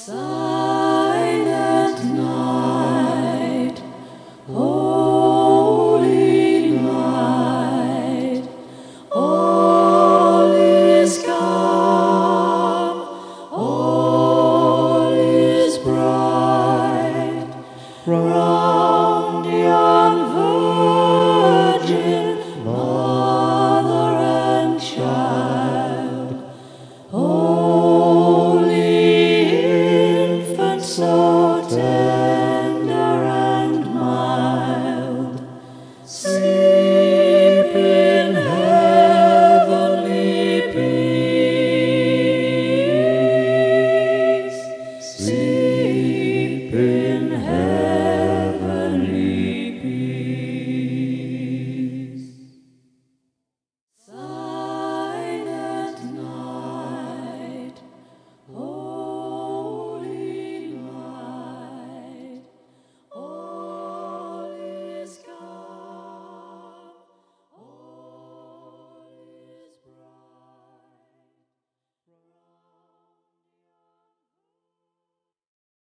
Silent night, holy night, all is calm, all is bright, round the young virgin, mother and child, holy infant so tender.